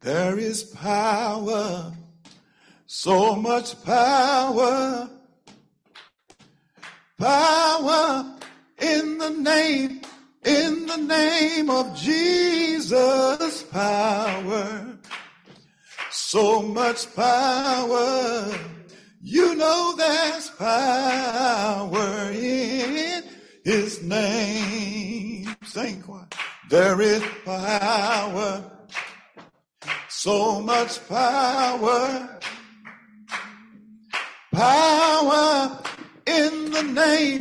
There is power, so much power, power in the name of Jesus, power, so much power. You know there's power in his name. Sing choir. There is power, so much power, power in the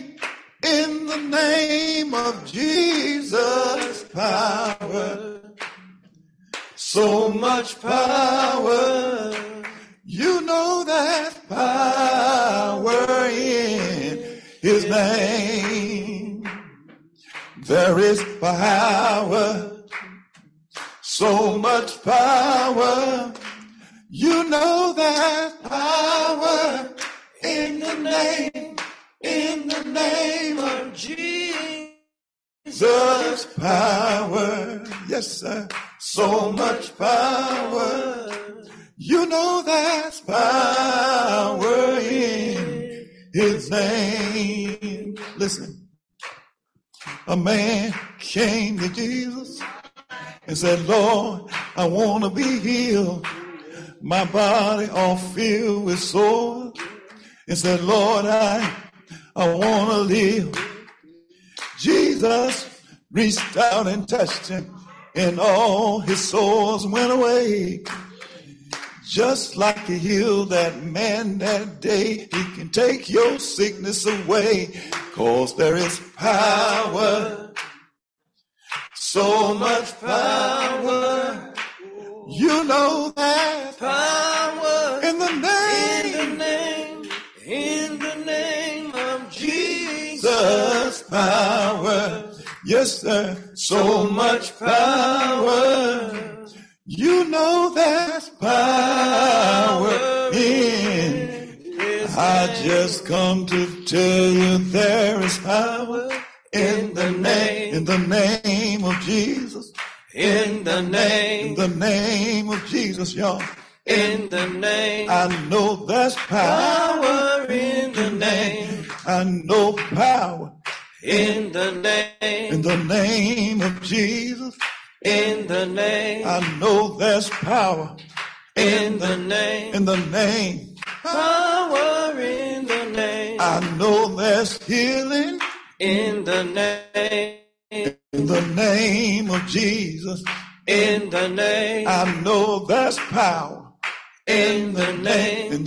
name of Jesus, power, so much power. You know there's power in his name. There is power, so much power. You know there's power in the name of Jesus, power. Yes, sir. So much power. You know there's power in his name. Listen, a man came to Jesus and said, Lord, I want to be healed. My body all filled with sores. And said, Lord, I want to live. Jesus reached out and touched him, and all his sores went away. Just like he healed that man that day, he can take your sickness away. 'Cause there is power, so much power. You know that power in the name of Jesus, power. Yes, sir. So much power. You know there's power in. I just come to tell you there is power in the name of Jesus. In the name of Jesus, y'all. In the name. I know there's power in the name. I know power in the name of Jesus. In the name. I know there's power in the name. Power in the name. I know there's healing in the name. In the name of Jesus. In the name. I know there's power in the name.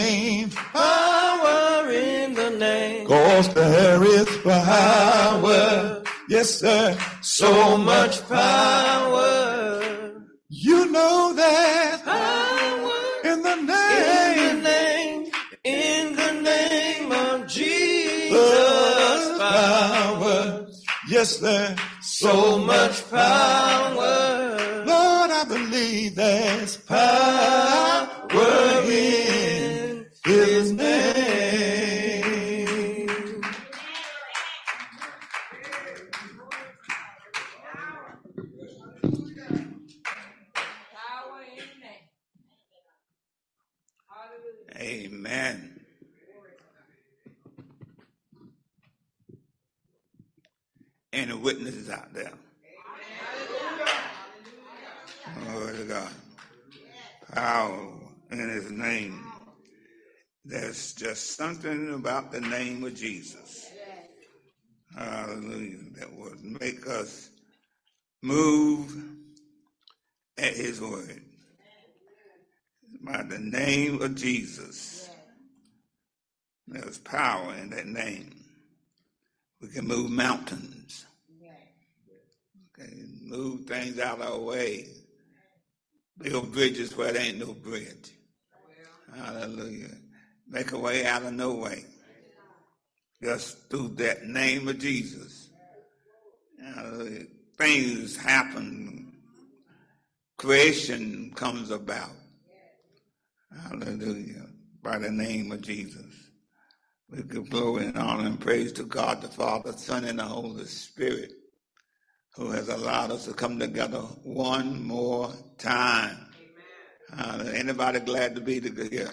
Power in the name. 'Cause there is power. Yes, sir. So much power. You know that power in the name of Jesus. Power. Yes, sir. So much power. Lord, I believe there's power in his name. Amen. Any witnesses out there? Glory to God. Power in his name. There's just something about the name of Jesus. Hallelujah. That would make us move at his word. By the name of Jesus. There's power in that name. We can move mountains. Okay, move things out of our way. Build bridges where there ain't no bridge. Hallelujah. Make a way out of no way. Just through that name of Jesus. Hallelujah. Things happen. Creation comes about. Hallelujah. By the name of Jesus. We give glory and honor and praise to God the Father, Son, and the Holy Spirit, who has allowed us to come together one more time Anybody glad to be here?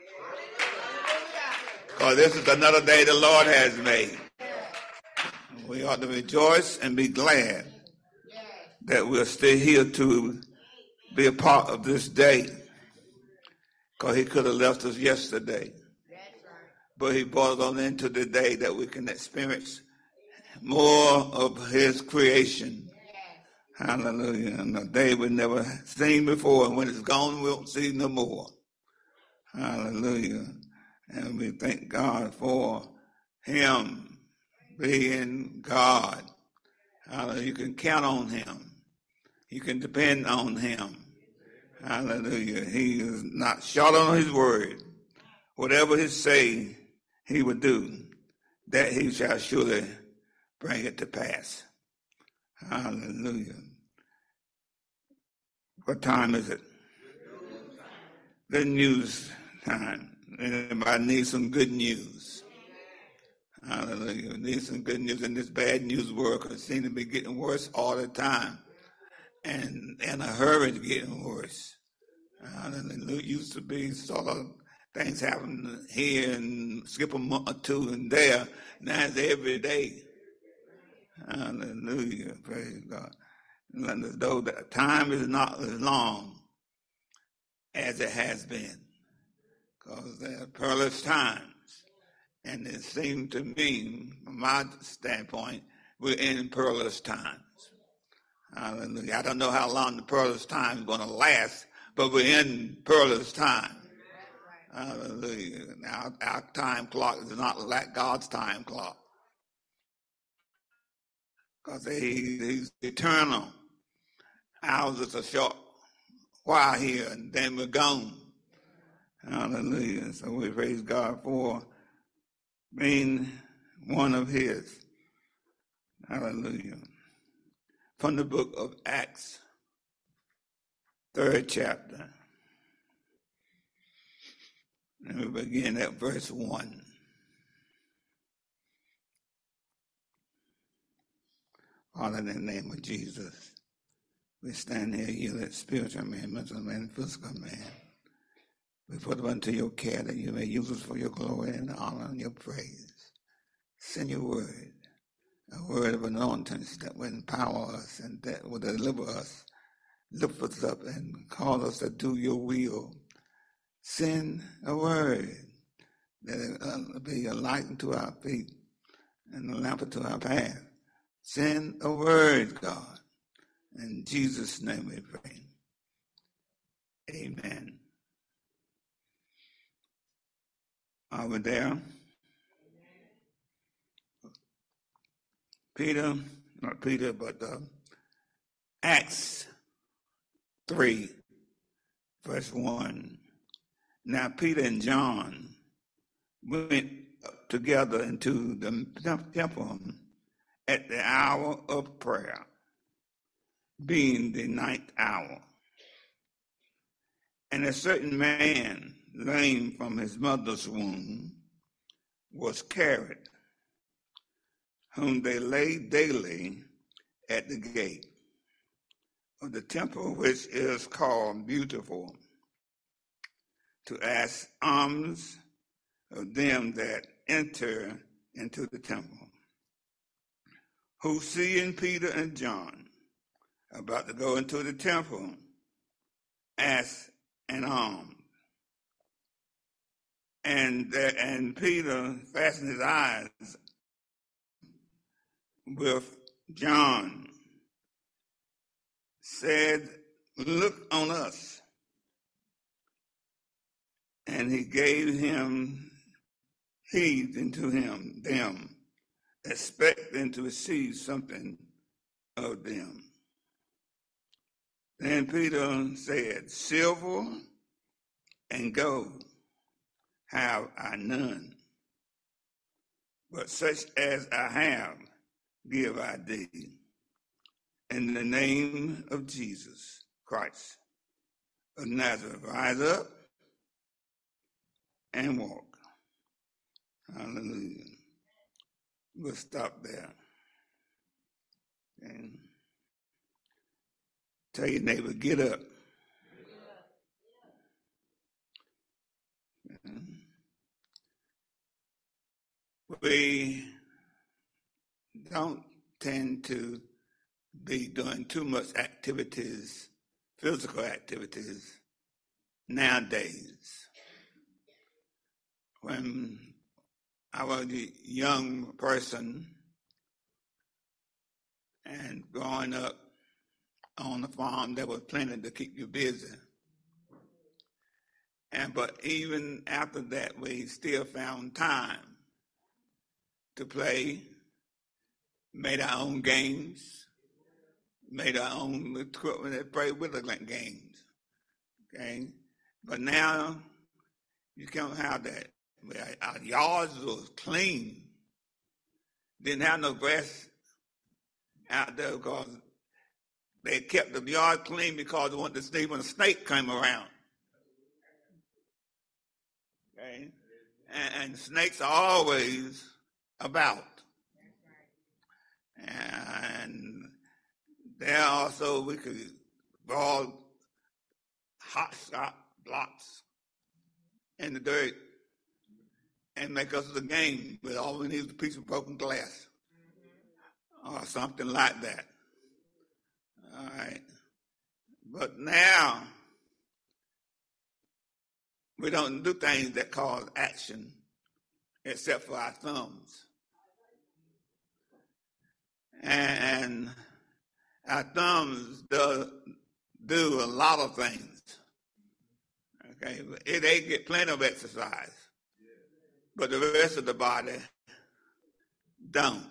Because this is another day the Lord has made. We ought to rejoice and be glad that we're still here to be a part of this day. Because he could have left us yesterday. But he brought us on into the day that we can experience more of his creation. Hallelujah. And a day we've never seen before. And when it's gone, we won't see no more. Hallelujah. And we thank God for him being God. Hallelujah. You can count on him. You can depend on him. Hallelujah. He is not short on his word. Whatever he say he would do, that he shall surely bring it to pass. Hallelujah. What time is it? Good news time. Anybody need some good news? Hallelujah. Need some good news in this bad news world, because it seems to be getting worse all the time. And in a hurry, it's getting worse. Hallelujah. It used to be sort of things happen here and skip a month or two and there. Now it's every day. Hallelujah. Praise God. As though the time is not as long as it has been. Because there are perilous times. And it seemed to me, from my standpoint, we're in perilous times. Hallelujah. I don't know how long the perilous time is going to last, but we're in perilous time. Hallelujah. Now, our time clock is not like God's time clock. Because he's eternal. Ours is a short while here, and then we're gone. Hallelujah. So we praise God for being one of his. Hallelujah. From the book of Acts, 3rd chapter. And we begin at verse 1. Father, in the name of Jesus, we stand here, you that spiritual man, mental man, physical man. We put them unto your care that you may use us for your glory and honor and your praise. Send your word, a word of anointing that will empower us and that will deliver us, lift us up and call us to do your will. Send a word that will be a light unto our feet and a lamp unto our path. Send a word, God. In Jesus' name we pray. Amen. Are we there? Peter, not Peter, but Acts 3, verse 1. Now Peter and John went together into the temple at the hour of prayer, being the 9th hour. And a certain man, lame from his mother's womb, was carried, whom they laid daily at the gate of the temple, which is called Beautiful, to ask alms of them that enter into the temple, who, seeing Peter and John about to go into the temple, asked an alms. And Peter fastened his eyes with John, said, "Look on us." And he gave him heed unto them, expecting to receive something of them. Then Peter said, "Silver and gold have I none, but such as I have give I thee. In the name of Jesus Christ of Nazareth, rise up and walk." Hallelujah. We'll stop there. And tell your neighbor, get up. we don't tend to be doing too much activities, physical activities, nowadays. When I was a young person and growing up on the farm, there was plenty to keep you busy. But even after that, we still found time to play, made our own games, made our own equipment that played with the games. Okay, but now you can't have that. Our yards was clean. Didn't have no grass out there because they kept the yard clean because they wanted to see when a snake came around. Okay, and snakes are always about. And there also we could draw hot shot blocks in the dirt and make us a game, but all we need is a piece of broken glass or something like that. All right. But now we don't do things that cause action except for our thumbs. And our thumbs do a lot of things. Okay, they get plenty of exercise, but the rest of the body don't.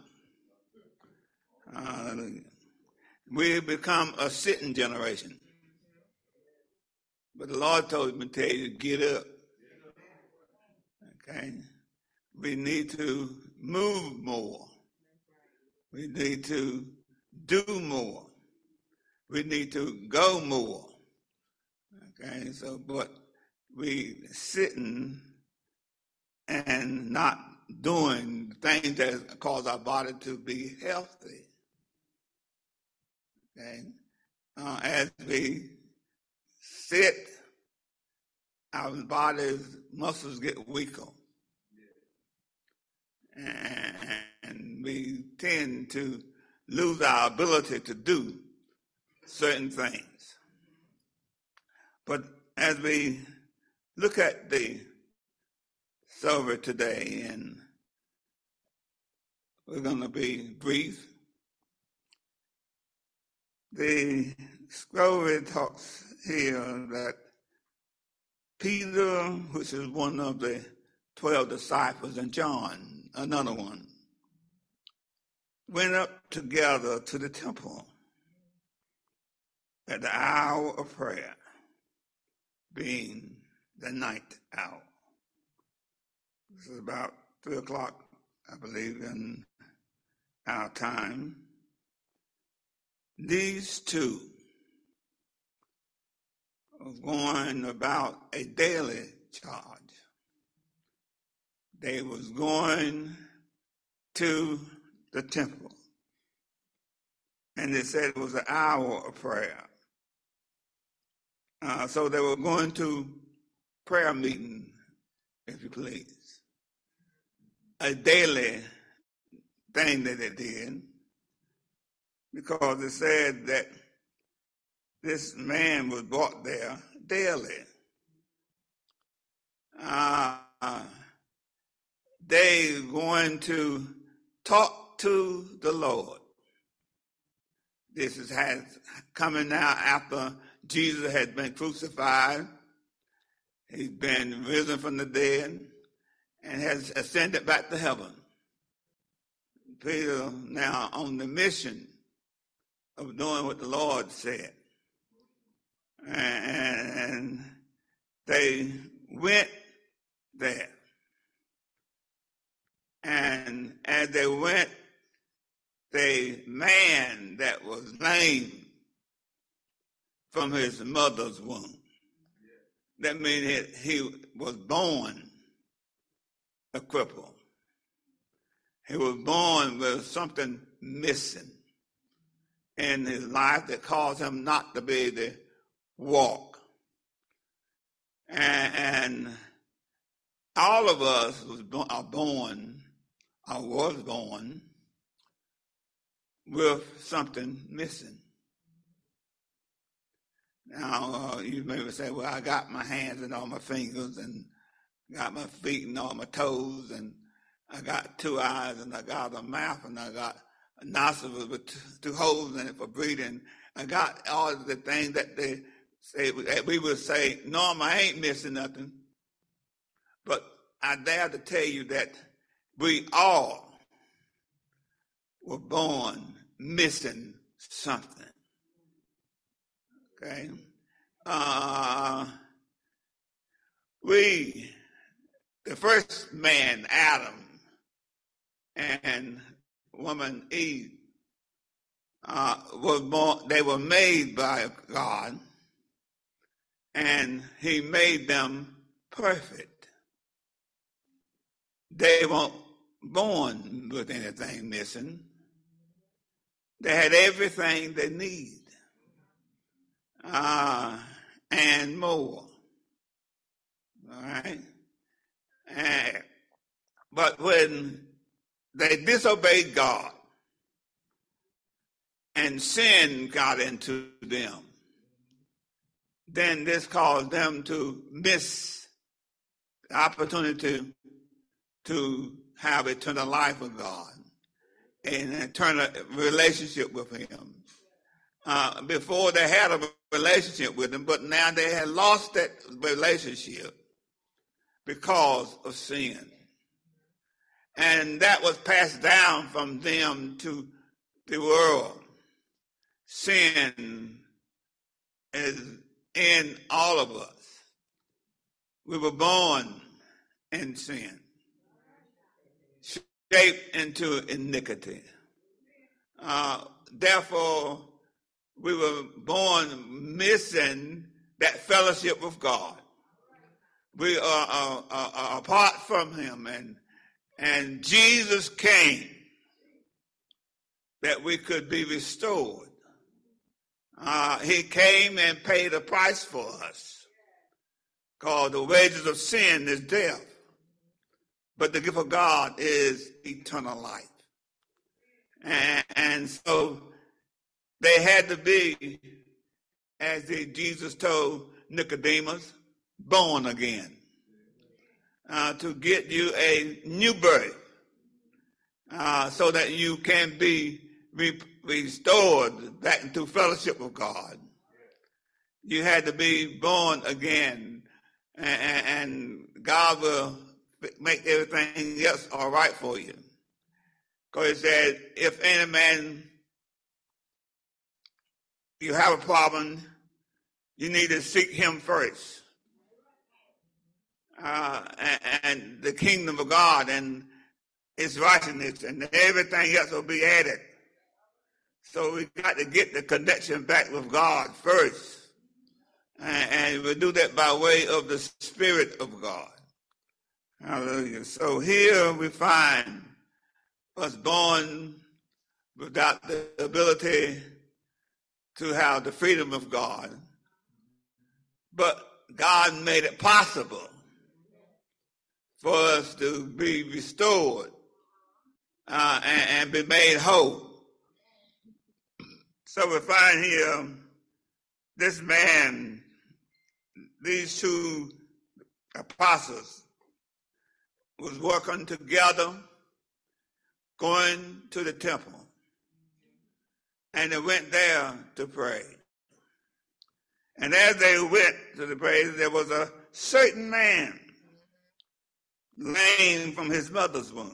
We become a sitting generation. But the Lord told me to tell you to get up. Okay, we need to move more. We need to do more. We need to go more. Okay, so but we sitting and not doing things that cause our body to be healthy. Okay, as we sit, our body's muscles get weaker. And we tend to lose our ability to do certain things. But as we look at the survey today, and we're going to be brief, the survey talks here that Peter, which is one of the 12 disciples, and John, another one, went up together to the temple at the hour of prayer, being the ninth hour. This is about 3 o'clock, I believe, in our time. These two are going about a daily charge. They was going to the temple, and they said it was an hour of prayer. So they were going to prayer meeting, if you please, a daily thing that they did, because it said that this man was brought there daily. They going to talk to the Lord. This has coming now after Jesus had been crucified. He's been risen from the dead and has ascended back to heaven. Peter now on the mission of doing what the Lord said. And they went there. And as they went, the man that was lame from his mother's womb, that means he was born a cripple. He was born with something missing in his life that caused him not to be able to walk. And all of us are born was born with something missing. Now, you may say, well, I got my hands and all my fingers and got my feet and all my toes, and I got 2 eyes, and I got a mouth, and I got a nostril with 2 holes in it for breathing. I got all of the things that they say, that we would say, Norm, I ain't missing nothing. But I dare to tell you that we all were born missing something. Okay? The first man, Adam, and woman Eve, was born. They were made by God, and He made them perfect. They weren't born with anything missing. They had everything they need, and more. All right? But when they disobeyed God and sin got into them, then this caused them to miss the opportunity to have eternal life with God and an eternal relationship with Him. Before they had a relationship with Him, but now they had lost that relationship because of sin. And that was passed down from them to the world. Sin is in all of us. We were born in sin, shaped into iniquity. Therefore, we were born missing that fellowship with God. We are apart from Him, and Jesus came that we could be restored. He came and paid a price for us, called the wages of sin is death, but the gift of God is eternal life. And so they had to be, as Jesus told Nicodemus, born again, to get you a new birth, so that you can be restored back into fellowship with God. You had to be born again, and God will make everything else all right for you. Because He said, if any man, you have a problem, you need to seek Him first. And the kingdom of God and His righteousness, and everything else will be added. So we got to get the connection back with God first. And we do that by way of the Spirit of God. Hallelujah. So here we find us born without the ability to have the freedom of God. But God made it possible for us to be restored and be made whole. So we find here this man, these 2 apostles was working together, going to the temple. And they went there to pray. And as they went to the praise, there was a certain man lame from his mother's womb.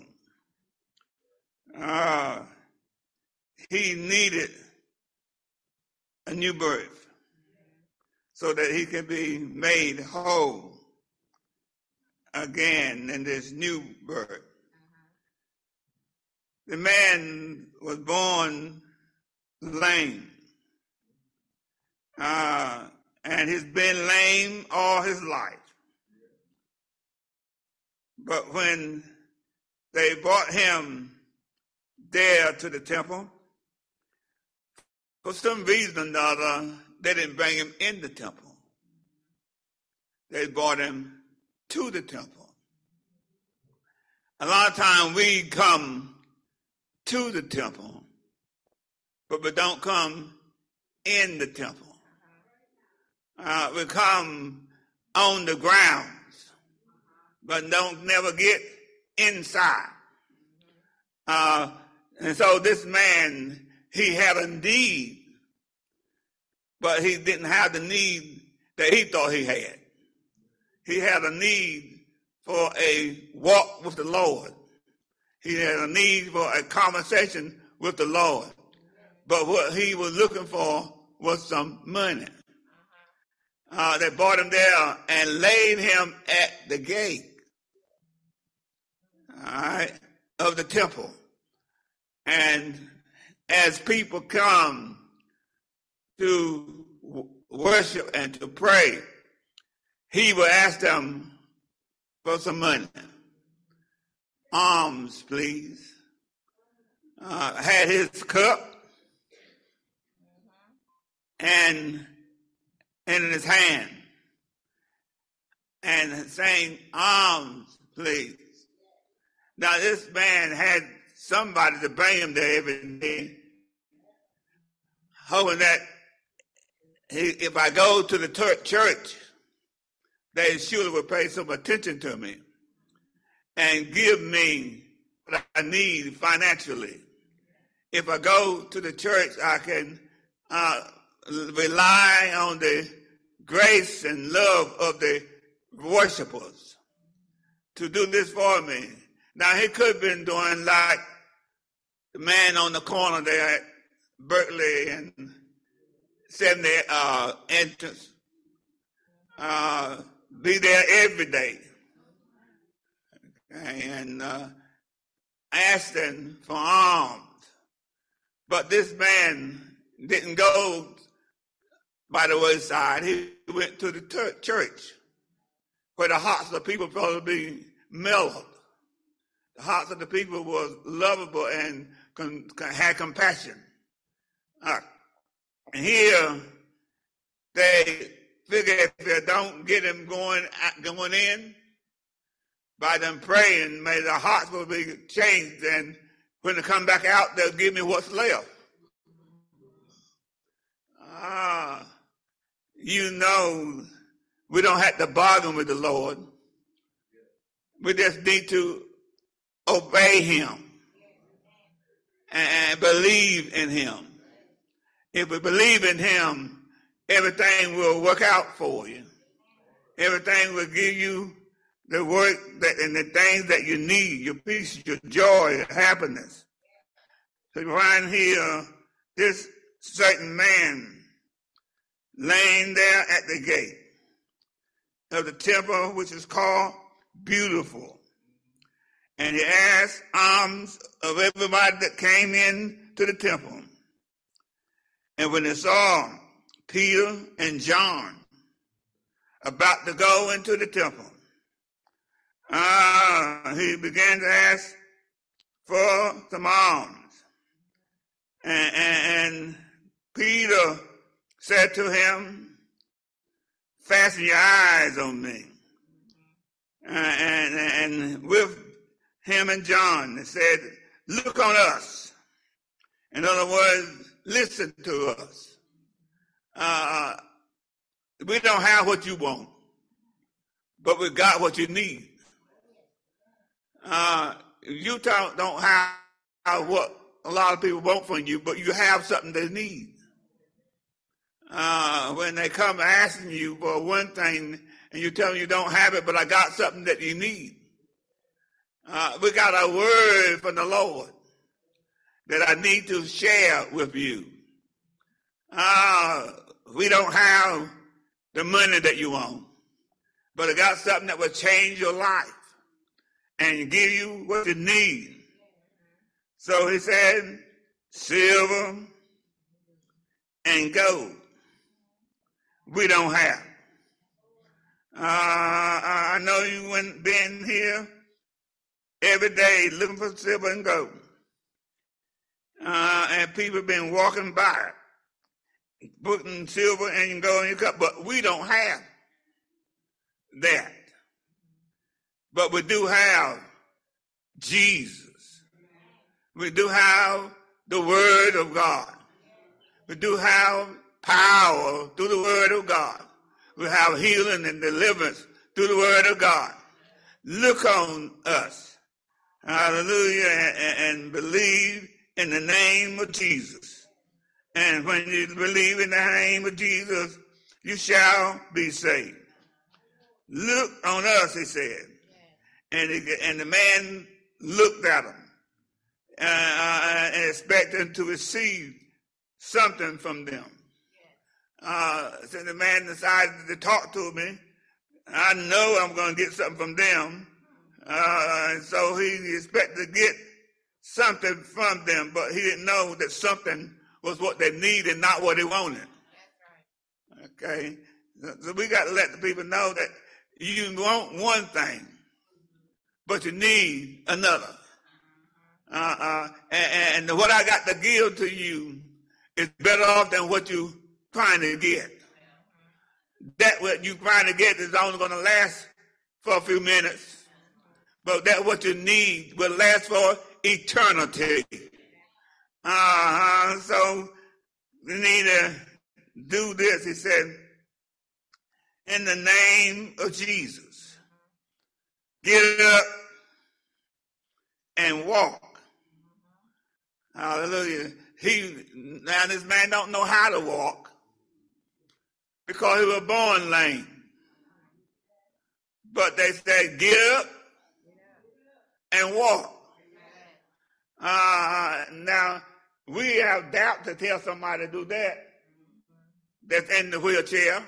He needed a new birth so that he can be made whole again in this new birth. The man was born lame, and he's been lame all his life. But when they brought him there to the temple, for some reason or other, they didn't bring him in the temple. They brought him to the temple. A lot of times we come to the temple, but we don't come in the temple. We come on the grounds, but don't never get inside. And so this man, he had a need, but he didn't have the need that he thought he had. He had a need for a walk with the Lord. He had a need for a conversation with the Lord. But what he was looking for was some money. They brought him there and laid him at the gate, all right, of the temple. And as people come to worship and to pray, he would ask them for some money. Alms, please. Had his cup and in his hand and saying, alms, please. Now this man had somebody to bring him there every day, hoping that if I go to the church, they surely will pay some attention to me and give me what I need financially. If I go to the church, I can rely on the grace and love of the worshipers to do this for me. Now, he could have been doing like the man on the corner there at Berkeley and 70 entrance. Be there every day and asking for alms. But this man didn't go by the wayside. He went to the church where the hearts of the people supposed to be mellowed. The hearts of the people was lovable and had compassion. And here they figure if they don't get him going in, by them praying, may the hearts will be changed, and when they come back out, they'll give me what's left. You know, we don't have to bargain with the Lord. We just need to obey him and believe in him. If we believe in him, everything will work out for you. Everything will give you the work and the things that you need, your peace, your joy, your happiness. So you find here this certain man laying there at the gate of the temple, which is called Beautiful. And he asked alms of everybody that came in to the temple. And when they saw Peter and John about to go into the temple, he began to ask for some alms. And Peter said to him, fasten your eyes on me. And with him and John, they said, look on us. In other words, listen to us. We don't have what you want, but we got what you need. You don't have what a lot of people want from you, but you have something they need. When they come asking you for one thing and you tell them you don't have it, but I got something that you need. We got a word from the Lord that I need to share with you. We don't have the money that you want, but I got something that will change your life and give you what you need. So he said, silver and gold we don't have. I know you wouldn't been here every day looking for silver and gold. And people have been walking by, putting silver and gold in your cup, but we don't have that. But we do have Jesus. We do have the Word of God. We do have power through the Word of God. We have healing and deliverance through the Word of God. Look on us, hallelujah, and believe in the name of Jesus. And when you believe in the name of Jesus, you shall be saved. Look on us, he said. And the man looked at him and expected to receive something from them. So the man decided to talk to me. I know I'm going to get something from them. And so he expected to get something from them, but he didn't know that something was what they needed, not what they wanted. Okay? So we got to let the people know that you want one thing, but you need another. And what I got to give to you is better off than what you're trying to get. That what you're trying to get is only going to last for a few minutes, but that what you need will last for eternity. So we need to do this. He said, in the name of Jesus, get up and walk. Hallelujah. Now this man don't know how to walk because he was born lame. But they said, get up and walk. Now, we have doubt to tell somebody to do that that's in the wheelchair,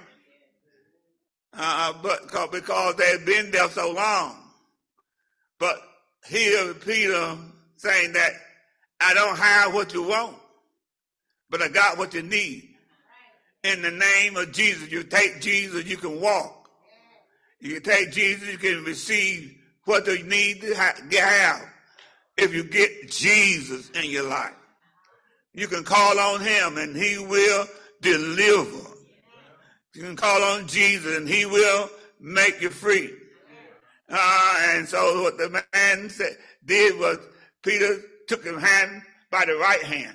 but because they've been there so long. But here Peter saying that I don't have what you want, but I got what you need. In the name of Jesus, you take Jesus, you can walk. You take Jesus, you can receive what you need to have. If you get Jesus in your life, you can call on him and he will deliver. You can call on Jesus and he will make you free. And so what the man did was Peter took his hand by the right hand.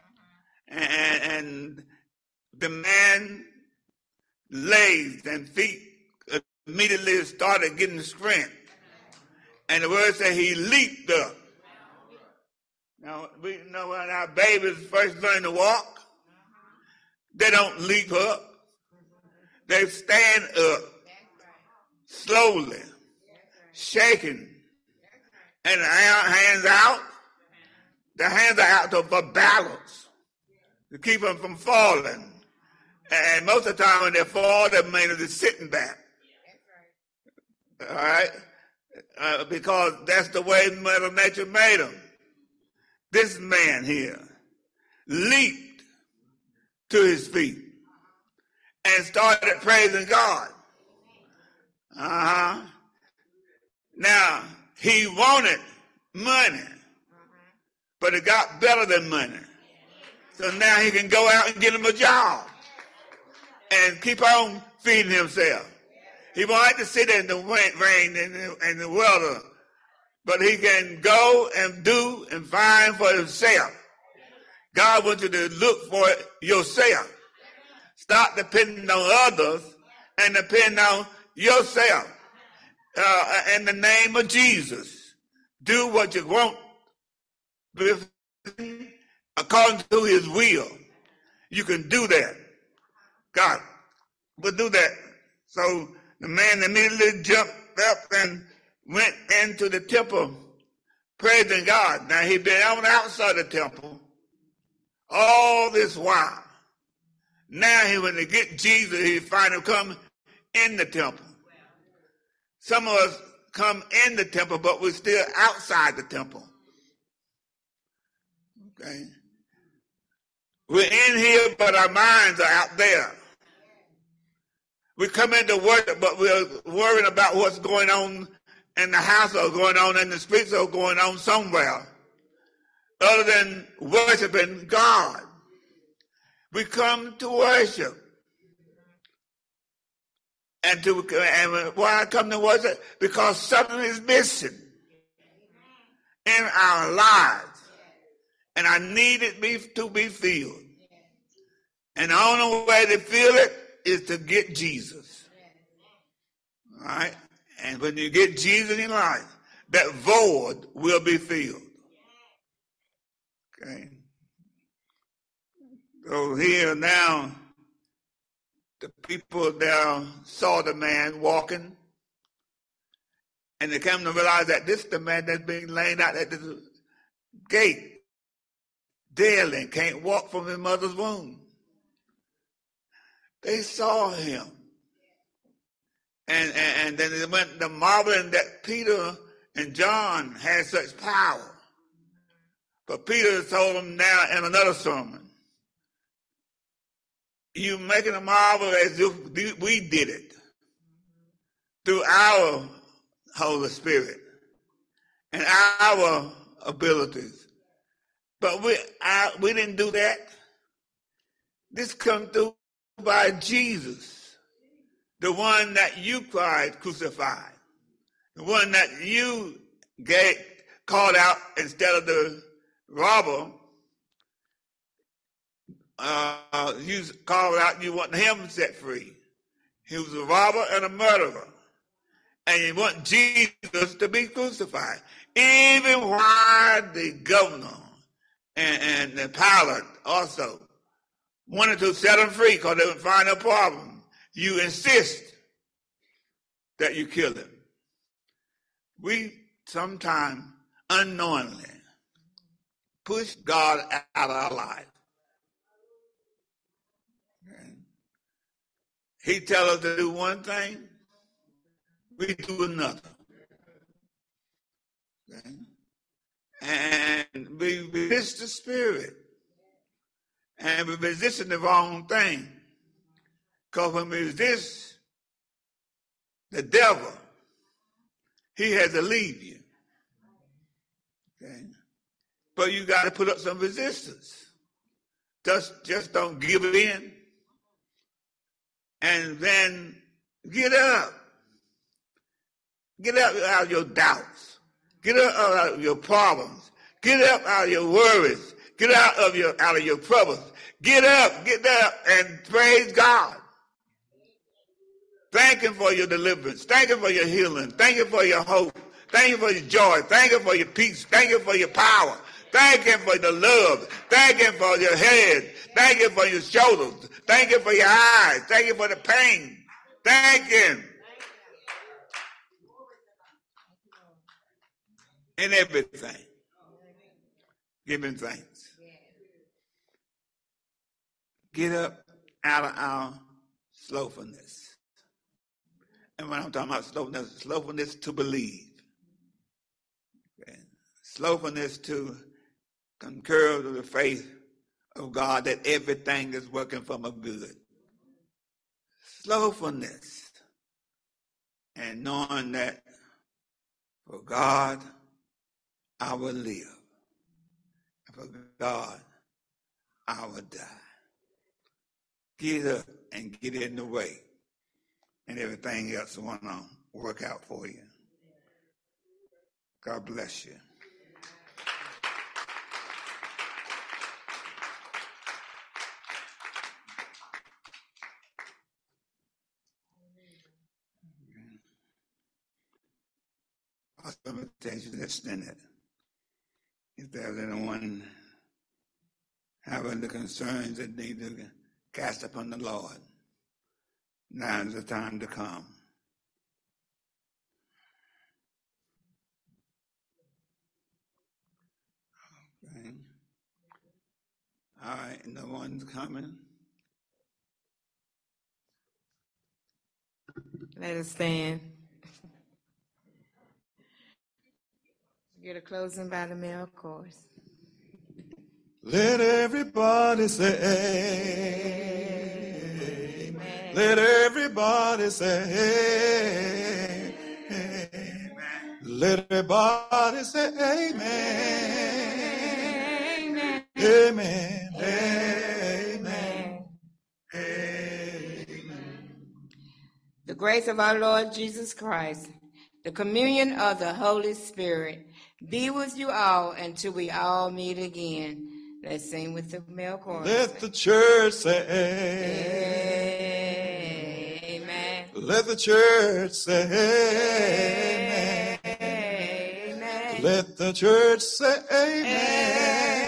And the man legs and feet immediately started getting strength. And the word said he leaped up. Now, we know when our babies first learn to walk, they don't leap up. They stand up slowly, shaking, and the hands out. The hands are out for balance, to keep them from falling. And most of the time when they fall, they're mainly sitting back. All right? Because that's the way Mother Nature made them. This man here leaped to his feet and started praising God. Now, he wanted money, but it got better than money. So now he can go out and get him a job and keep on feeding himself. He won't have to sit in the rain and the weather, but he can go and do and find for himself. God wants you to look for it yourself. Stop depending on others and depend on yourself. In the name of Jesus, do what you want according to his will. You can do that. God will do that. So the man immediately jumped up and went into the temple praising God. Now he'd been on the outside of the temple all this while. Now when they get Jesus, he find him come in the temple. Some of us come in the temple, but we're still outside the temple. Okay? We're in here, but our minds are out there. We come into work, but we're worrying about what's going on in the house or going on in the streets or going on somewhere other than worshiping God. We come to worship. And why I come to worship? Because something is missing. in our lives. And I need it to be filled. And the only way to fill it is to get Jesus. All right? And when you get Jesus in life, that void will be filled. Okay? So here now, the people down saw the man walking, and they came to realize that this is the man that's being laid out at the gate, dead and can't walk from his mother's womb. They saw him. And then it went to marveling that Peter and John had such power. But Peter told them now in another sermon, you making a marvel as if we did it through our Holy Spirit and our abilities. But we didn't do that. This come through by Jesus, the one that you crucified, the one that you called out instead of the robber. You called out, you want him set free. He was a robber and a murderer. And you want Jesus to be crucified. Even while the governor and the pilot also wanted to set him free because they would find a problem, you insist that you kill him. We sometimes unknowingly push God out of our life. He tells us to do one thing, we do another. Okay? And we resist the spirit. And we're resisting the wrong thing. Because when we resist the devil, he has to leave you. Okay? But you got to put up some resistance. Just don't give in. And then get up. Get up out of your doubts. Get up out of your problems. Get up out of your worries. Get out of your troubles. Get up, and praise God. Thank him for your deliverance. Thank him for your healing. Thank him for your hope. Thank him for your joy. Thank him for your peace. Thank him for your power. Thank him for the love. Thank him for your head. Thank him for your shoulders. Thank him for your eyes. Thank him for the pain. Thank him. In everything. Give him thanks. Get up out of our slothfulness. And when I'm talking about slothfulness to believe. Okay. Slothfulness to concur with the faith of God that everything is working for my good. Slothfulness. And knowing that for God, I will live. And for God, I will die. Get up and get in the way. And everything else will work out for you. God bless you. Invitation extended. If there's anyone having the concerns that need to cast upon the Lord, now is the time to come. Okay. All right, no one's coming. Let us stand. Get a closing by the male chorus. Let everybody say amen. Let everybody say amen. Let everybody say amen. Amen. Amen. Amen. The grace of our Lord Jesus Christ, the communion of the Holy Spirit be with you all until we all meet again. Let's sing with the male chorus. Let the church say Amen. Let the church say Amen. Let the church say amen.